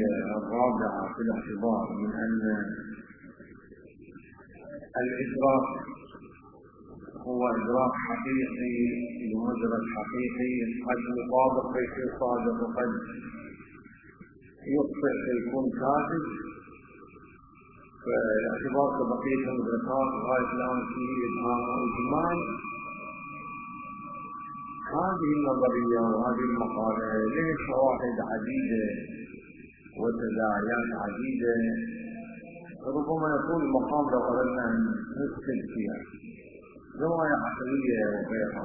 الرابعة في الاعتبار من أن الإدراك هو إدراك حقيقي بمجرد حقيقي، قد يطابق فيكون صادق وقد يخطئ فيكون كاذب. فالاعتبار كبقية المدركات غاية الآن فيه إبهام وإجمال. هذه النظرية وهذه المقالة لها شواهد عديدة وتداعيات عديدة، ربما يكون المقام لو أردنا أن ندخل فيها زوايا عقلية وغيرها.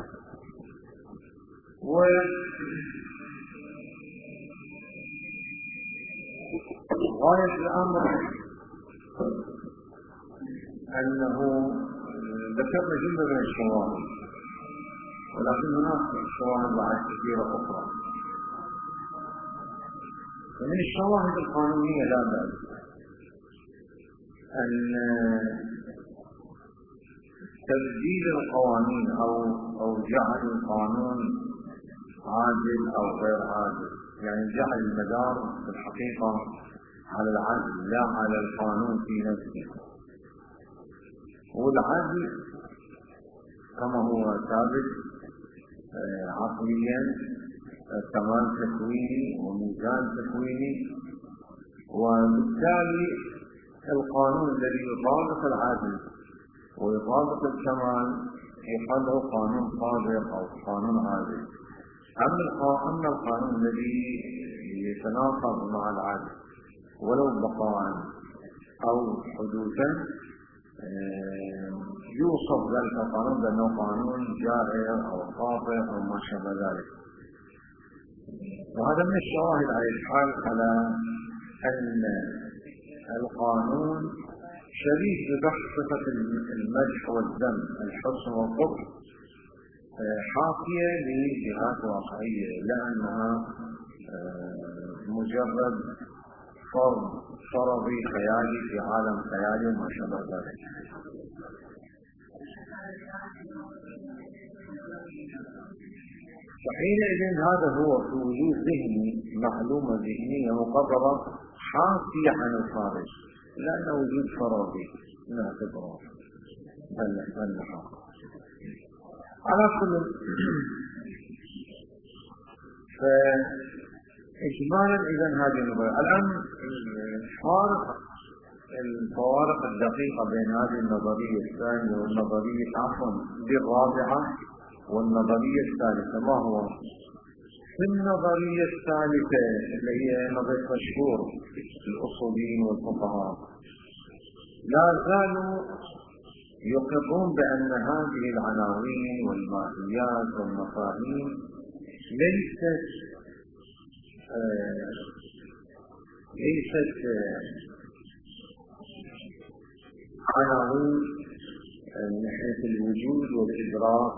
وغاية الأمر أنه ذكرنا جملة من الشواهد، ولكن هناك شواهد بعد كثيرة أخرى. ومن الشواهد القانونية لا بأس أن تبديل القوانين أو جعل القانون عادل أو غير عادل، يعني جعل المدار في الحقيقة على العدل لا على القانون في نفسه. والعدل كما هو ثابت عقليا كمال تكويني وميزان تكويني، وبالتالي القانون الذي يطابق العدل ويطابق الكمال يقال له قانون صادق أو قانون عادل. أما القانون الذي يتناقض مع العدل ولو بقاء أو حدوثا يوصف ذلك القانون بأنه قانون جائر أو خاطئ أو ما شابه ذلك. وهذا من الشواهد على الحال على أن القانون شبيه ببحث صفة المدح والذم، الحسن والقبح، حاكية لجهات واقعية لا أنها مجرد فرضي خيالي في عالم خيالي وما شابه ذلك. فحينئذ هذا هو في وجود ذهني معلومة ذهنية مقررة حاكية عن الخارج، لأن وجود فرضي نعتبره بل على كل. فإجمالا إذن هذه النظرية الآن الفوارق الدقيقة بين هذه النظرية الثانية والنظرية الرابعة والنظرية الثالثة ما هو؟ في النظرية الثالثة اللي هي نظرية مشهور الأصوليين والفقهاء لا زالوا يقرون بأن هذه العناوين والماهيات والمفاهيم ليست عناوين من حيث الوجود والإدراك،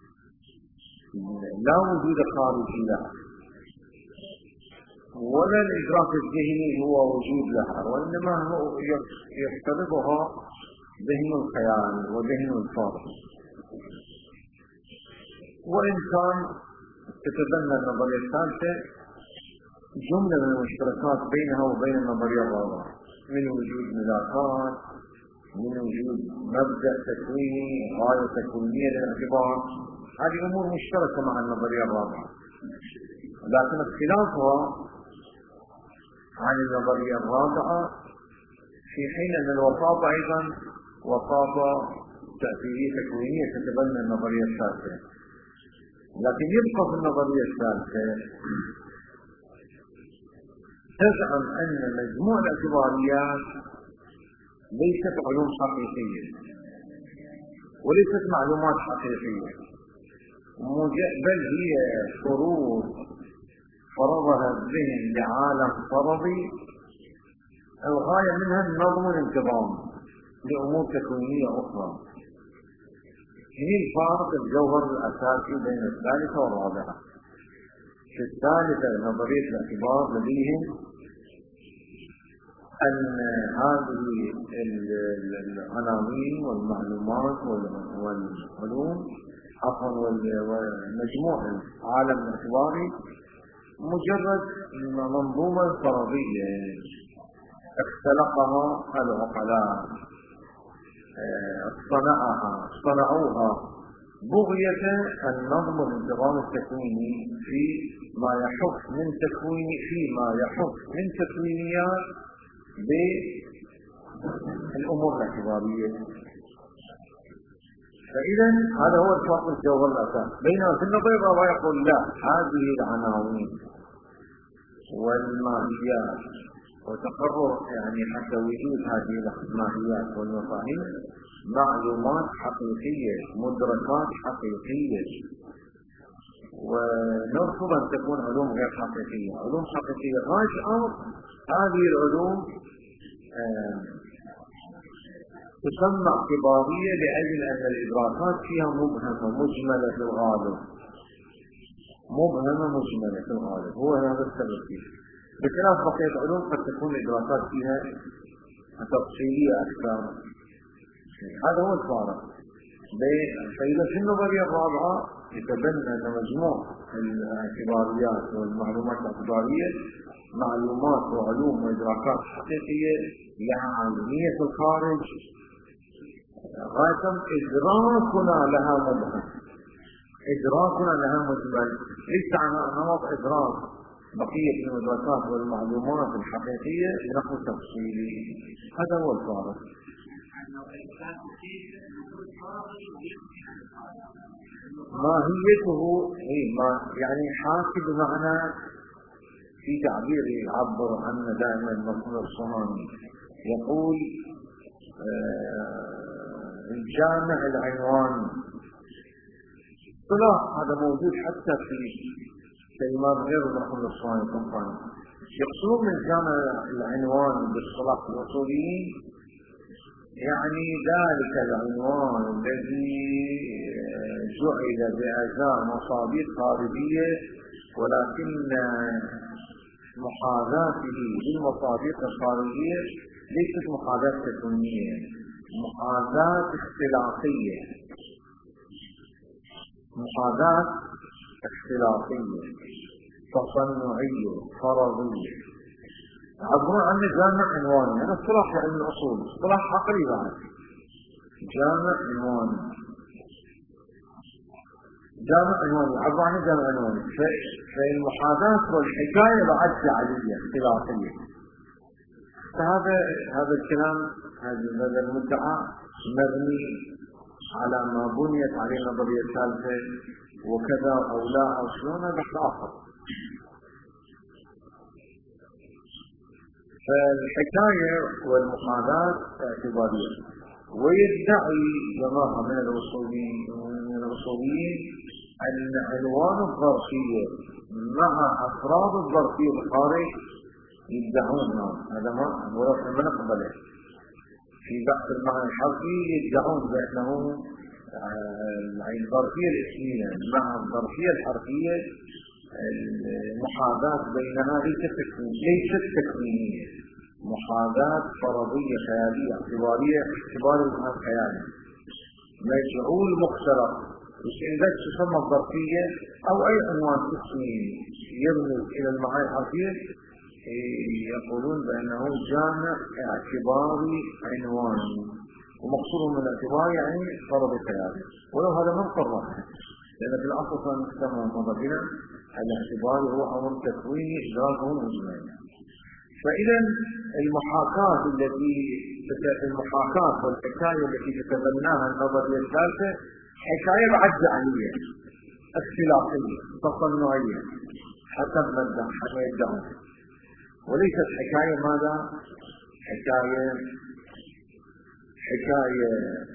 لا وجود خارجي لها ولا الإدراك الذهني هو وجود لها، وإنما هو يفترضها ذهن الخيال وذهن الفرض. وإن كان تتبنى النظرية الثالثة جملة من المشتركات بينها وبين النظرية الرابعة، من وجود ملاكات، من وجود مبدأ تكويني، غاية تكوينية للاعتبار، هذه أمور مشتركة مع النظرية الرابعة، لكن اختلافها عن النظرية الرابعة في حين أن الوساطة أيضا وساطة تأثيرية تكوينية تتبنى النظرية الثالثة. لكن يبقى في النظرية الثالثة تزعم أن مجموع الاعتباريات ليست علوم حقيقية وليست معلومات حقيقية، بل هي فروض فرضها الذهن لعالم فرضي الغاية منها النظم والانتظام لأمور تكوينية أخرى. هي الفارق الجوهر الأساسي بين الثالثة والرابعة. في الثالثة نظرية الاعتبار لديهم أن هذه العناوين والمعلومات والعلوم والمجموع العالم الاعتباري مجرد منظومة فرضية اختلقها العقلاء، صنعوها بغية النظم والانتظام التكويني فيما يحف من تكوينيات بالأمور الاعتبارية. فإذا هذا هو الفرق الجوهر الأساس. بينما في النظرية الرابعة يقول لا، هذه العناوين والماهيات وتقرر يعني حتى وجود هذه الماهيات والمفاهيم معلومات حقيقية، مدركات حقيقية، ونرفض أن تكون علوم غير حقيقية. علوم حقيقية غاية الأمر هذه العلوم تسمى اعتبارية لأجل أن الإدراكات فيها مبهمة مجملة في الغالب، هو هذا السبب فيه، بخلاف بقية العلوم قد تكون الإدراكات فيها تفصيلية أكثر. هذا هو الفارق. فإذا في النظرية الرابعة يتبنى أن مجموع الاعتباريات والمعلومات الاعتبارية معلومات وعلوم وإدراكات حقيقية لها عالمية في الخارج، غاية إدراكنا لها مبهم، ليس نمط إدراك بقية الإدراكات والمعلومات الحقيقية نحو تفصيلي. هذا هو الفارق. ماهيته يعني حاكي بمعنى في تعبير يعبر عنه دائما المرحوم الصهيوني يقول الجامع العنوان. اصطلاح هذا موجود حتى في كلمات غير المرحوم الصهيوني طبعا. يقصدون من جامع العنوان باصطلاح الاصوليين يعني ذلك العنوان الذي جعل بأداء مصابيح خارجية، ولكن محاذاته للمصابيح الخارجية ليست محاذاة تكوينية، محاذاة اختلاقية، تصنعية فرضية. عبروا عن جامع عنواني، هذا اصطلاح علم الأصول، اصطلاح عقلي بعد. جامع عنواني عبروا عن جامع عنواني. فالمحاذاة والحكاية بعد جعلية اختلاقية. هذا الكلام هذا المدعى مبني على ما بنيت عليه النظرية الثالثة وكذا أو لا أو شلون، هذا آخر. فالحكاية والمحاذاة اعتبارية. ويدعي جماعة من الأصوليين أن عنوان الظرفية مع أفراد الظرفية الخارج يدعون هذا ما نقبله. في بحث المعنى الحرفي يدعون بأنه الظرفية الاسمية مع الظرفية الحرفية المحاذاة بينها ليست تكوينية، محاذاة فرضية خيالية اعتبارية، اعتبار المعنى الخيالي مجعول مختلط. إذا تسمى الظرفية أو أي عنوان اسمي يرمز إلى المعاني الحرفية يقولون بأنه جامع اعتباري عنواني، ومقصود من الاعتبار يعني فرض خيالي، ولو هذا ما مقرر، لأن في الأصل كان مجتمع مضبنا الاعتبار هو أمر تكويني إدراكه مجمعين. فإذا المحاكاة والحكاية التي تتبناها النظرية الثالثة حكاية بعد جعلية اختلاقية تصنعية حسب ما يدعون، وليست حكاية ماذا؟ حكاية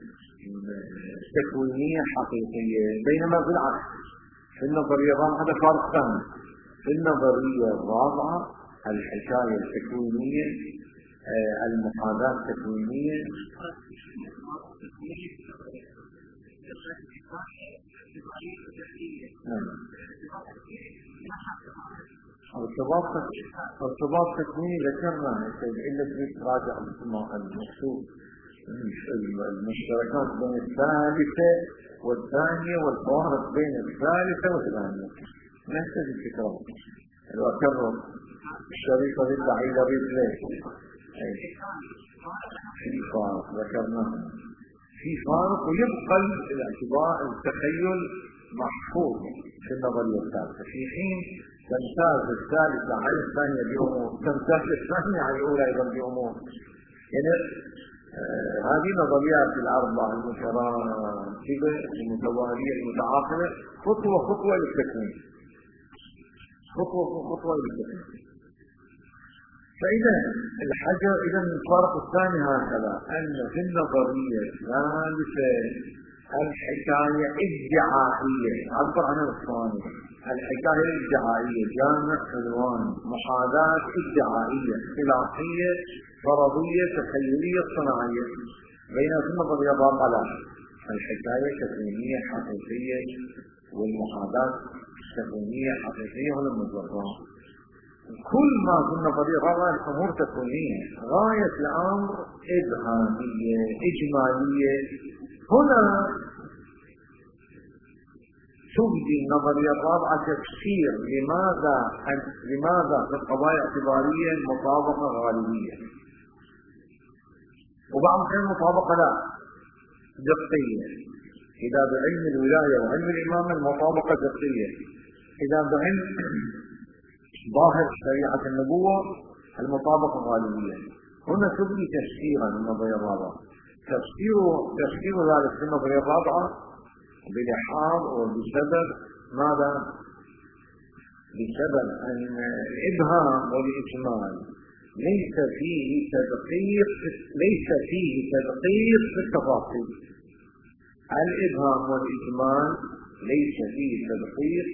تكوينية حقيقية. بينما بالعكس في النظرية الرابعة هذا فارق ثاني. في النظرية الرابعة الحكاية التكوينية المحاذاة التكوينية ارتباط تكويني ذكرنا إلا تريد تراجع المكتوب المشتركات بين الثالثة والثانية والفوارق بين الثالثة والثانية نفس الفكرة. وأكرر الشريطة للبعيدة رجلين في فارق ذكرناه، في فارق، ويبقى الاعتبار التخيل محفوظ في النظرية الثالثة، في حين تمتاز الثالثة على الثانية بأمور، تمتاز الثانية على الأولى أيضا بأمور. يعني هذه نظريات الأربعة المتراتبة المتوالية المتعاقبة خطوة خطوة للتكوين، خطوة خطوة للتكوين. فإذا الحجر، إذا الفرق الثاني هكذا، أن في النظرية الثالثة الحكاية ادعائية، عبر عنها الثاني، الحكاية الادعائية جامع عنوان محاذاة ادعائية خلافية فرضية تخيلية صناعية، بينما في النظرية الرابعة الحكاية تكوينية حقيقية والمحاذاة تكوينية حقيقية ولم نظرها. كل ما في النظرية الرابعة الأمور تكوينية، غاية الأمر إبهامية إجمالية. هنا تبدي النظرية الرابعة تفسير لماذا في القضايا الاعتبارية المطابقة غالبية، وبعض الأحيان المطابقة لا دقية. إذا بعلم الولاية وعلم الإمامة المطابقة دقية، إذا بعلم ظاهر شريعة النبوة المطابقة غالبية. هنا تبدي تفسيرا النظرية الرابعة، تفسير ذلك في النظرية الرابعة بلحاظ وبسبب ماذا؟ بسبب أن الإبهام والإجمال ليس فيه تدقيق في التفاصيل. الإبهام والإجمال ليس فيه تدقيق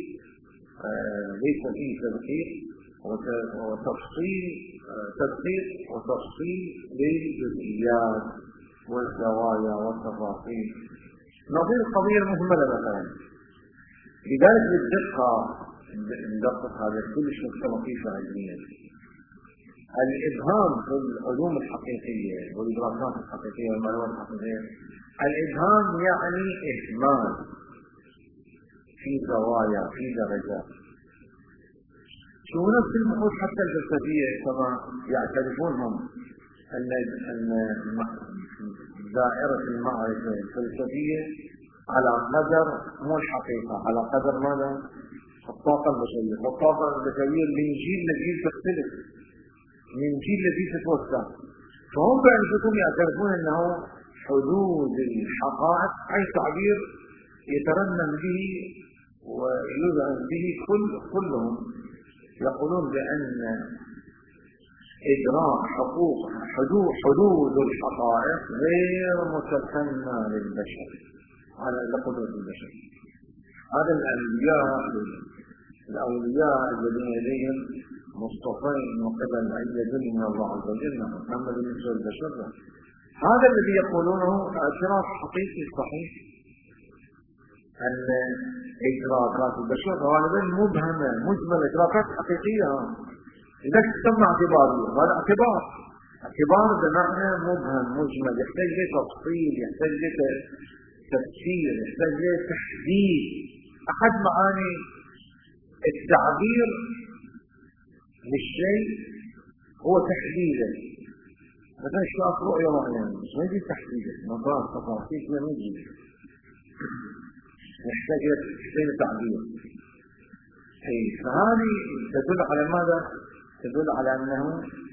وتفصيل للجزئيات والزوايا والتفاصيل، نظير القضية المهملة مثلا. لذلك بالدقة ندقق هذا كلش نقطة لطيفة علميا. الإبهام في العلوم الحقيقية والإدراكات الحقيقية والمعلومات الحقيقية، الإبهام يعني إهمال في زوايا في درجات. شو نفس البحوث حتى الفلسفية كما يعترفون هم أن دائرة المعرفة الفلسفية على قدر مو الحقيقة، على قدر ماذا؟ الطاقة البشرية. والطاقة البشرية من جيل لجيل تختلف، من جيل لجيل تتوسع. فهم بأنفسهم يعترفون أنه حدود الحقائق أي تعبير يترنم به ويذعن به كلهم. يقولون بأن إدراك حدود الحقائق غير متسنى للبشر على قدرة البشر. هذا الأولياء الذين لديهم مصطفين من قبل أيدين من الله عز وجل، محمد بالنسبة للبشر، هذا الذي يقولونه اعتراف حقيقي صحيح أن إدراكات البشر غالبا مبهمة مجملة، إدراكات حقيقية. إذا تسمى اعتبارية، هذا اعتبار بمعنى مبهم مجمل، يحتاج إلى تفصيل، يحتاج إلى تفسير، يحتاج إلى تحديد. أحد معاني التعبير للشيء هو تحديده. مثلا شاف رؤية معينة ما يجي تحديده، مقاس تفاصيل ما يجي، يحتاج إلى تعبير. فهذه تدل على ماذا؟ تدل على أنه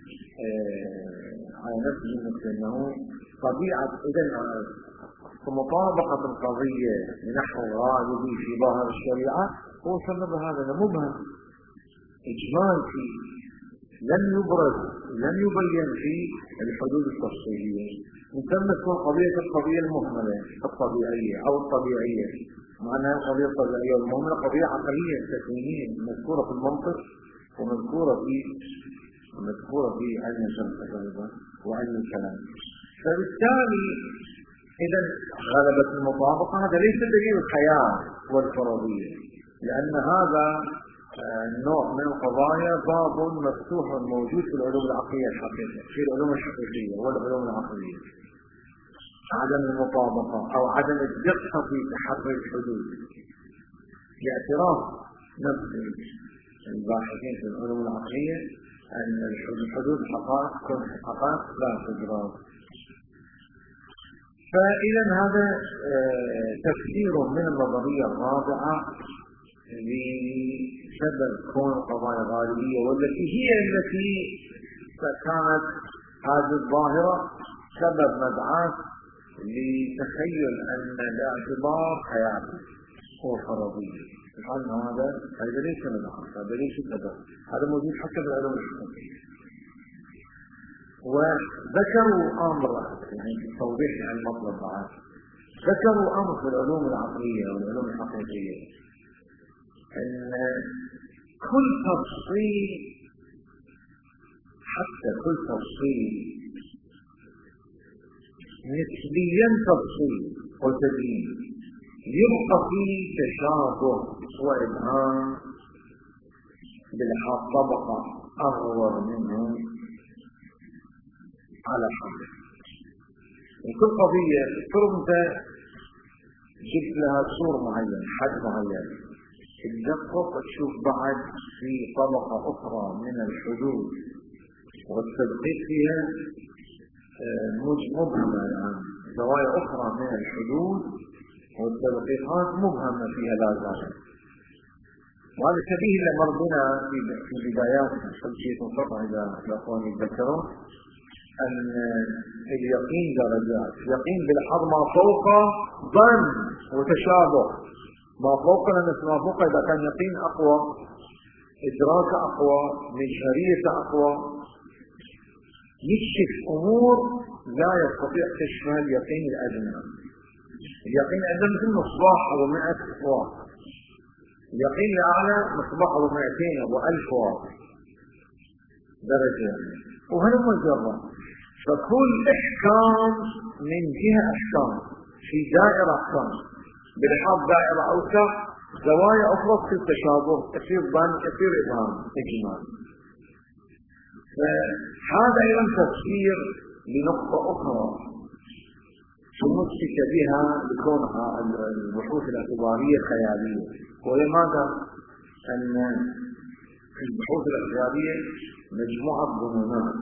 على نفسه مثل أنه طبيعة. إذن مطابقة القضية نحو غالبي في ظاهر الشريعة هو سبب هذا مبهم إجمال فيه، لم يبين فيه الحدود التفصيلية. نسمى القضية المهملة الطبيعية أو الطبيعية، معناها القضية الطبيعية والمهملة قضية عقلية تكوينية مذكورة في المنطق ومذكورة في علم الفلسفة وعلم الكلام. فبالتالي إذا غلبت المطابقة. هذا ليس دليل الخيال والفرضية، لأن هذا النوع من القضايا باب مفتوح موجود في العلوم العقلية الحقيقية، في العلوم الحقيقية والعلوم العقلية. عدم المطابقة أو عدم الدقة في تحري الحدود باعتراف نفسه الباحثين في العلوم العقلية أن الحدود حقائق لا تدرك. فإذا هذا تفسير من النظرية الرابعة لسبب كون القضايا غالبية، والتي هي التي كانت هذه الظاهرة سبب مبعث لتخيل أن الاعتبار خيالي وفرضية. هذا ليس مبعث، هذا ليس سبب، هذا موجود حتى في العلوم الحقيقية. وذكروا أمر يعني في توضيح عن المطلب بعد، ذكروا أمر في العلوم العقلية والعلوم الحقيقية أن كل تفصيل، حتى كل تفصيل نسبيا تفصيل وتبيين، يبقى فيه تشابه وإبهام بلحاظ طبقة أغور منه على حد. وكل قضية فرمت جبت لها صور معين، حد معين، تدقق تشوف بعد في طبقة أخرى من الحدود والتدقيق فيها مبهمة، يعني زوايا أخرى من الحدود والتدقيقات مبهمة فيها لا زالت. وهذا شبيه لما ربنا في بدايات خلفية القطع إذا الأخوان يتذكرون أن اليقين درجات، يقين بالحظ ما فوق ظن وتشابه، ما فوق لأن ما فوق إذا كان يقين أقوى، إدراك أقوى، مجهرية أقوى، يكشف أمور لا يستطيع كشفها اليقين الأدنى. اليقين الأدنى مثل مصباح أو 100 واط، اليقين الأعلى مصباح أو 200 أو 1000 واط درجة، وهذا مجرد. فكل إحكام من جهة أحكام في دائرة أحكام بلحاظ دائرة أوسع، زوايا أخرى في التشابه، كثير ظن كثير إبهام إجمال. فهذا أيضا تفسير لنقطة أخرى تمسك بها لكونها البحوث الاعتبارية خيالية. ولماذا؟ أن في البحوث الاعتبارية مجموعة ظنونات،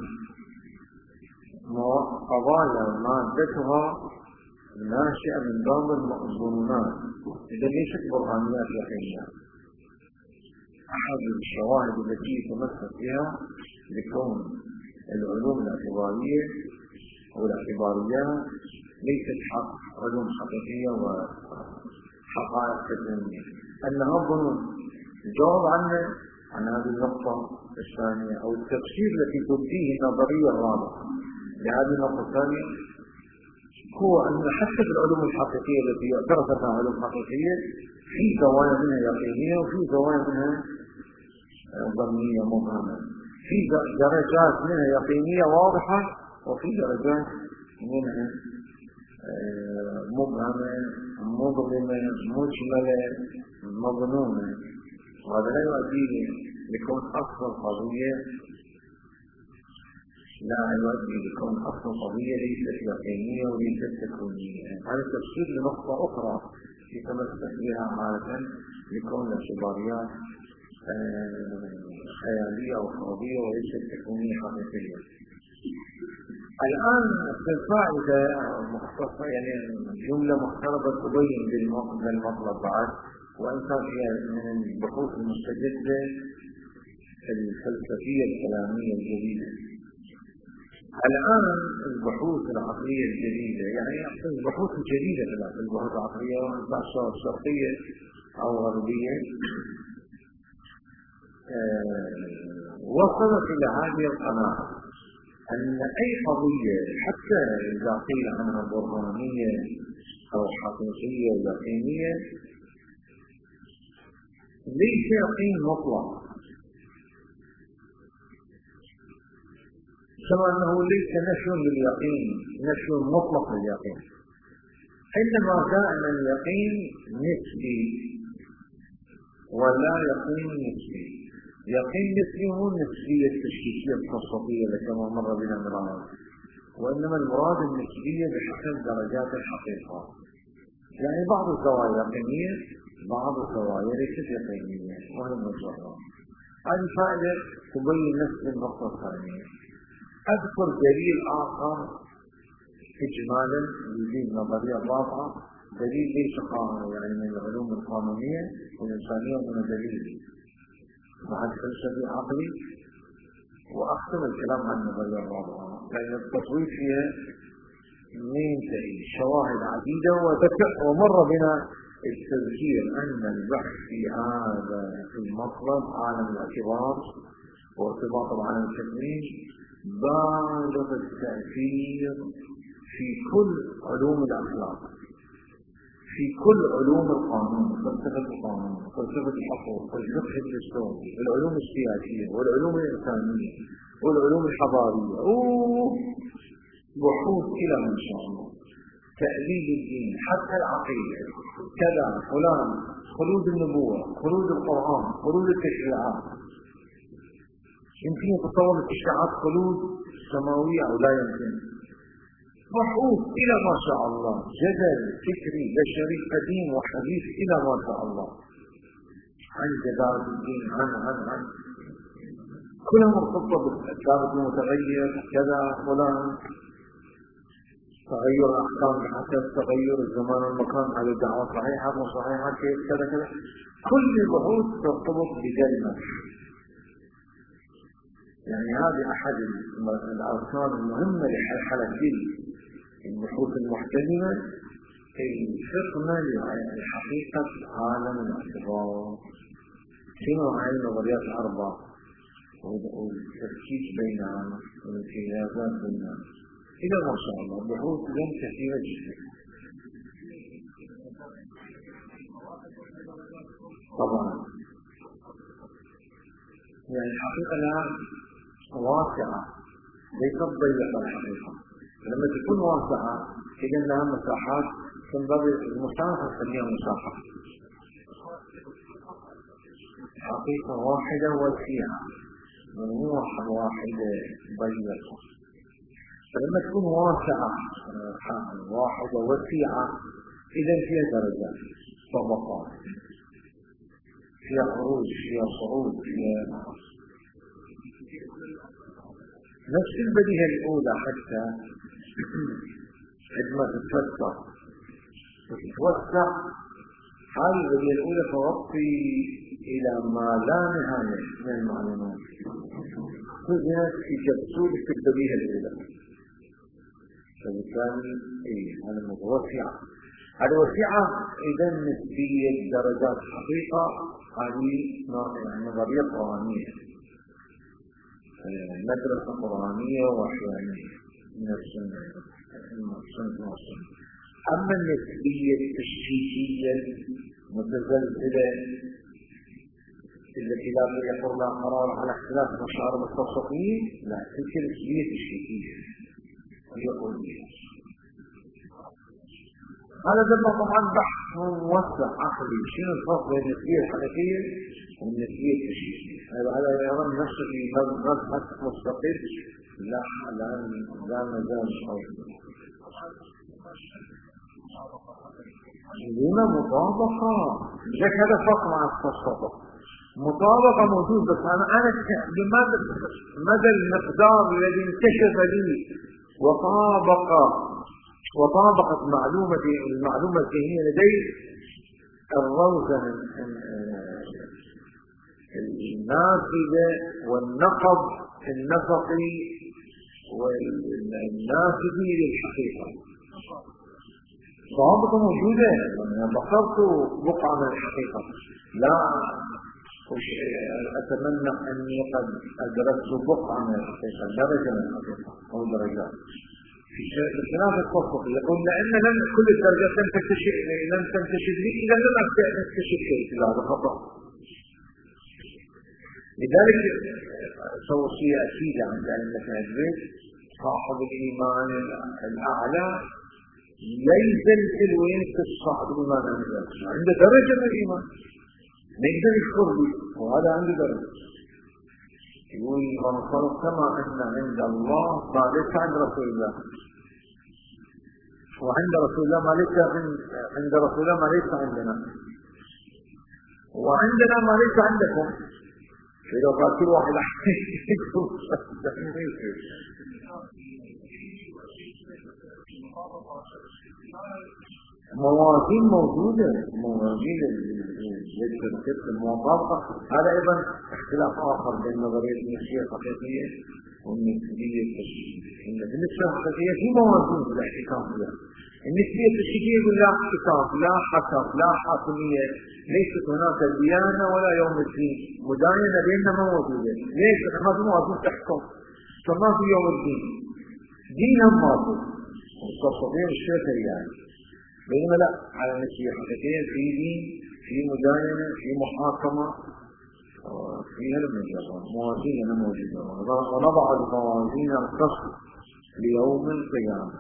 قضايا مادتها ناشئة من ضمن الظنونات، إذا ليست برهانيات يقينية. أحد الشواهد التي يتمسك بها لكون العلوم الاعتبارية والاعتباريات ليست علوم حقيقية وحقائق تكوينية، أنها ظنون. الجواب عن هذه النقطة الثانية أو التفسير التي تبديه النظرية الرابعة لهذه النقطة الثانية هو أن حتى في العلوم الحقيقية التي اعترف بها علوم حقيقية في زوايا منها يقينية وفي زوايا منها ظنية مبهمة، في درجات منها يقينية واضحة وفي درجات منها مبهمة مظلمة مجملة مظنونة. وهذا لا يؤدي لكون أصل القضية، لا يؤدي لكون أصل القضية ليست يقينية وليست تكوينية. هذا تفسير لنقطة أخرى يتمسك بها عادة لكون الاعتباريات خيالية أو فرضية وليست تكوينية حقيقية. الآن في الفائدة مختصرة، يعني جملة مختصرة تبين بالمطلب بعد، وإن كان فيها من البحوث المستجدة الفلسفية الكلامية الجديدة. الآن البحوث العقلية الجديدة، يعني البحوث الجديدة في البحوث العقلية سواء شرقية أو غربية، وصلت إلى هذه القناعة أن أي قضية حتى إذا قيل عنها برهانية أو حقيقية يقينية ليس يقين مطلق، كما أنه ليس نفي لليقين، نفي مطلق لليقين، إنما كان اليقين نسبي ولا يقين نسبي. يقين نسبي هو النسبية التشكيكية التصوفية كما مر بنا مرارا، وإنما المراد النسبية بحسب درجات الحقيقة، يعني بعض الزوايا يقينية بعض الزوايا ليست يقينية، وهذا المجرد. هذه فائدة تبين نفس النقطة الثانية. أذكر دليل آخر إجمالا يزيد نظرية الرابعة، دليل ليس يعني من العلوم القانونية والإنسانية ومن الدليل بعد فلسفي عقلي، وأختم الكلام عن النظرية الرابعة لأن التصويت فيها ينتهي شواهد عديدة، ومر بنا التذكير أن البحث في هذا المطلب عالم الاعتبار وارتباط بعالم التكوين بالغ التأثير في كل علوم الأخلاق، في كل علوم القانون، فلسفة القانون، فلسفة الحقوق، والفقه الدستوري، والعلوم السياسية، والعلوم الإنسانية، والعلوم الحضارية، بحوث إلى ما شاء الله، تأليل الدين، حتى العقيدة، كذا فلان، خلود النبوة، خلود القرآن، خلود التشريعات. يمكن يتصور التشريعات خلود سماوية أو لا يمكن؟ بحوث إلى ما شاء الله، جدل فكري بشري قديم وحديث إلى ما شاء الله، عن جدال الدين، عن كلها مرتبطة بالثابت المتغير، كذا فلان، تغير الأحكام بحسب تغير الزمان والمكان، على الدعوة صحيحة مو صحيحة، كيف كذا كذا. كل البحوث ترتبط بكلمة، يعني هذه أحد الأركان المهمة لحلحلة البحوث المحتملة، الفقه لحقيقة عالم الاعتبار، شنو هاي النظريات الأربع والتركيز بينها والامتيازات بينها إلى ما شاء الله. بحوث لم كثيرة جدا طبعا، يعني الحقيقة لها واسعة ليست ضيقة. الحقيقة لما تكون واسعة إذن لها مساحات، تنبغي المساحة نسميها مساحة حقيقة واحدة واسعة، ممنوعة واحدة ضيقة. فلما تكون واسعة واحدة واسعة إذن فيها درجات، طبقات، فيها عروج، فيها صعود، فيها نفس البديهة الأولى. حتى عندما تتوسع هذه البديهة الأولى تغطي إلى ما لا نهاية من المعلومات، خذها في كبسولة البديهة الأولى. فبالتالي هذا متوسعة، هذه وسعة إذا نسبية درجات حقيقة. هذه نظرية قرآنية، مدرسة قرآنية وحيانية نفس. أما النسبية التشكيكية المتزلزلة التي لا يقر لها قرار على اختلاف مشاعر المستوصفين، لا، تلك النسبية التشكيكية يقول بها. هذا دم طبعا بحث موسع عقلي، شنو الفرق بين النسبية الحقيقية والنسبية التشكيكية. هذا يرى نفسه في مبحث مستقل، لا مجال قوي. هنا مطابقة، لذلك هذا فرق مع التصرف. مطابقة موجود، بس أنا لماذا مدى المقدار الذي انكشف لي وطابقت المعلومة الذهنية لدي الروزة النافذة والنقب النفقي والنافذي للحقيقة. طابقة موجودة، أنا بصرت بقعة من الحقيقة، لا أتمنى أني قد أدركت بقعة من الحقيقة، درجة من الحقيقة أو درجات. في خلاف التصف يقول لأن كل الدرجات لم تنتشر لي إذا لم أكتشف شيء، لا، هذا خطأ. لذلك توصية أكيدة عند أئمة البيت، صاحب الإيمان الأعلى ليس الوين صاحب الإيمان عنده درجة من الإيمان ما يقدر يشكر لي، وهذا عنده درجة. يقول من صرف كما أن عند الله ما ليس عند رسول الله، وعند رسول الله ما ليس عند رسول الله ما ليس عندنا، وعندنا ما ليس عندكم. فإذا قال كل واحد موازين موجودة، موازين للشركات الموافقة. هذا أيضا اختلاف آخر بين نظرية النسبية الحقيقية والنسبية التشريعية. النسبية الحقيقية في موازين بالاحتكام لها. النسبية التشريعية يقول لا احتكام، لا حكم، لا حاكمية، ليست هناك ديانة ولا يوم الدين، مداينة بيننا ما موجودة. ليش؟ ما في موازين تحكم، فما في يوم الدين، دينا موجود وتصفير الشركة يعني. بينما لا، على النسبية الحقيقية في دين، في مداينة، في محاكمة، في هذا المجال موازين موجودة. ونضع الموازين القصد ليوم القيامة.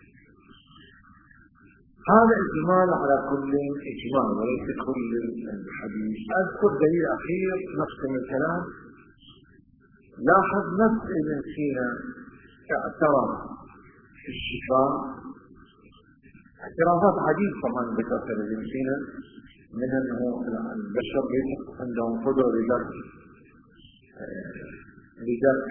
هذا إجمال على كل إجمال وليس كل الحديث. أذكر دليل أخير نختم الكلام. لاحظ نفس ابن سينا اعترف في الشفاء اعترافات عديدة طبعا ذكرتها ابن سينا، من أنه البشر عندهم قدرة لدرك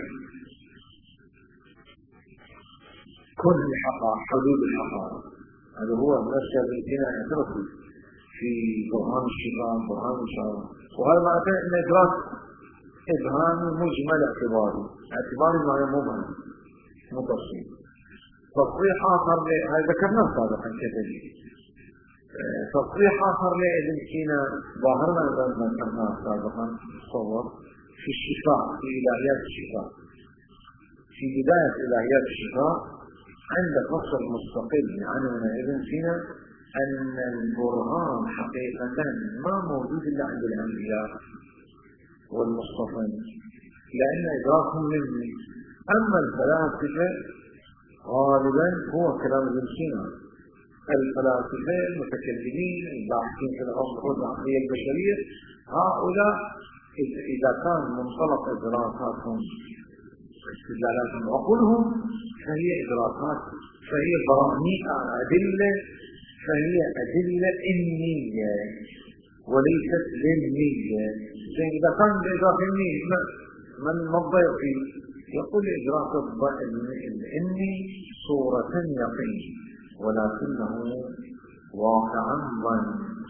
كل الحقائق، حدود الحقائق. هذا هو نفس ابن سينا اعترف في برهان الشفاء، برهان الشفاء. وهذا معناته أن إدراك إبهام مجمل اعتباري، اعتباري معناه مبهم مو تفصيل. تصريح آخر هذا ذكرناه سابقا كذلك. تصريح آخر لابن سينا ظاهرنا ما ذكرناه سابقا تصور في الشفاء، في إلهيات الشفاء. في بداية إلهيات الشفاء عند فصل مستقل يعني من ابن سينا أن البرهان حقيقة ما موجود إلا عند الأنبياء والمصطفين، لأن إدراكهم مني. أما الفلاسفة غالبا هو كلام ابن سينا، الفلاسفة المتكلمين الباحثين في العصور العقلية البشرية، هؤلاء إذا كان منطلق إدراكاتهم استدلالاتهم وعقولهم فهي إدراكات، فهي براهين أدلة، فهي أدلة إنية وليست ذهنية. إذا كان الإدراك الإني من الضيق فيه يقول إدراك الإني صورة يقين ولكنه واقعا ظن.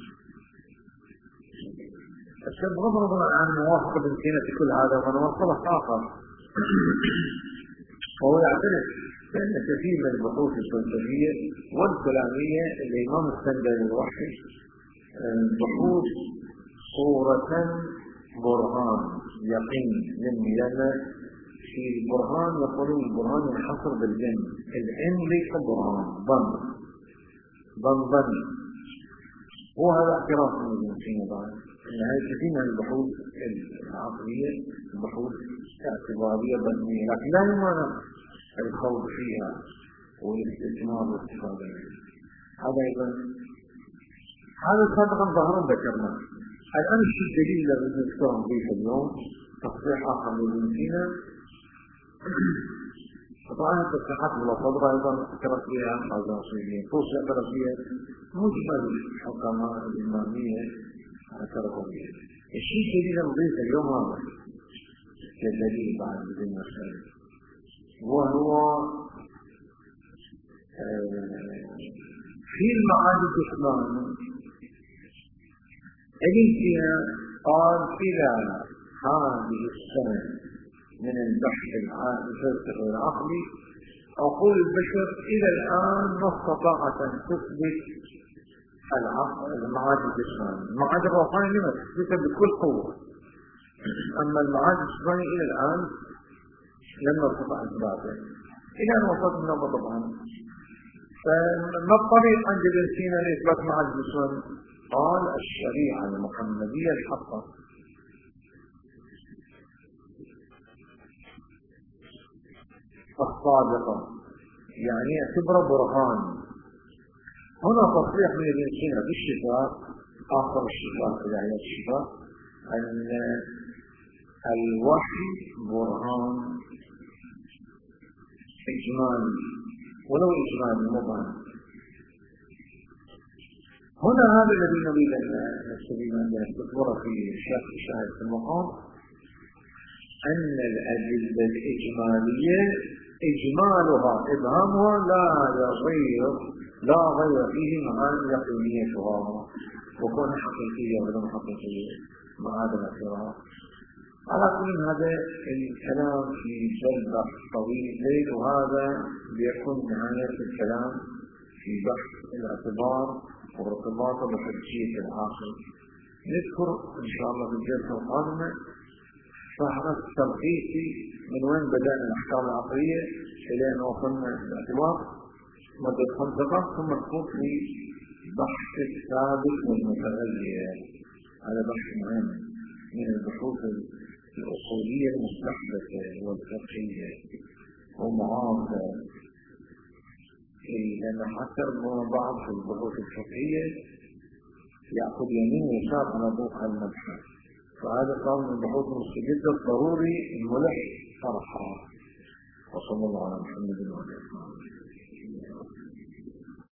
الشيء بغض عن موافقة ابن سينا في كل هذا ونوصله آخر، فهو يعترف بأن كثير من البحوث الفلسفية والكلامية اللي ما مستندة للوحي بحوث صورة برهان يقين ذهني، لأن في البرهان يقولون البرهان ينحصر بالجن، العلم ليس برهان، ظن. وهذا اعتراف من ابن سينا بعد ان هذه كثير من البحوث العقلية البحوث اعتبارية ظنية، لكن لا يمانع الخوض فيها والاستثمار والاستفادة منها. هذا أيضا هذا سابقا ظهرا ذكرنا. الآن الشيء الدليل الذي نذكره به اليوم تصريح آخر لابن سينا. طبعا التصريحات بالصدر أيضا اعترف بها هذا الصيغين، توصي اعترف بها مجمل الحكماء الإمامية اعترفوا بها. الشيء الدليل نضيف اليوم هذا كدليل بعد بدون مسائل، وهو في المعارف الإسلامية ابن سينا قال خلال هذه السنة من البحث الفلسفي العقلي عقول البشر إلى الآن ما استطاعت أن تثبت المعارف الإسلامية. المعارف الروحانية لم تثبتها بكل قوة، أما المعارف الإسلامية إلى الآن لم نستطع إثباتها إلى أن وصلنا طبعا. فما الطريق عند ابن سينا لإثبات معارف الإسلامية؟ قال الشريعة المحمدية الحقة الصادقة، يعني اعتبر برهان. هنا تصريح من ابن سينا بالشفاء آخر الشفاء إلهيات الشفاء أن الوحي برهان إجمالي ولو إجمالي مبهم. هنا هذا الذي نريد أن نستفيد منه نستثمر في شاهد في المقام، أن الأدلة الإجمالية إجمالها إبهامها لا يصير لا غير فيه مع يقينيتها وكون حقيقية ولا حقيقية مع هذا الاعتراف. على كل هذا الكلام في جلد طويل، وهذا بيكون نهاية الكلام في بحث الاعتبار وارتباطه بحجية العاقل. نذكر إن شاء الله في الجلسة القادمة فهرس تلخيصي من وين بدأنا الأحكام العقلية إلى أن وصلنا الاعتبار مدة 5 دقائق، ثم نخوض في بحث الثابت والمتغير. هذا بحث مهم من البحوث الأصولية المستحدثة والفقهية ومعاصرة، لأن حتى بعض البحوث الفقهية يأخذ يمين ويسار على ضوء المبحث، فهذا قام من البحوث المستجدة الضروري الملح شرحها. وصلى الله على محمد وعلى آله.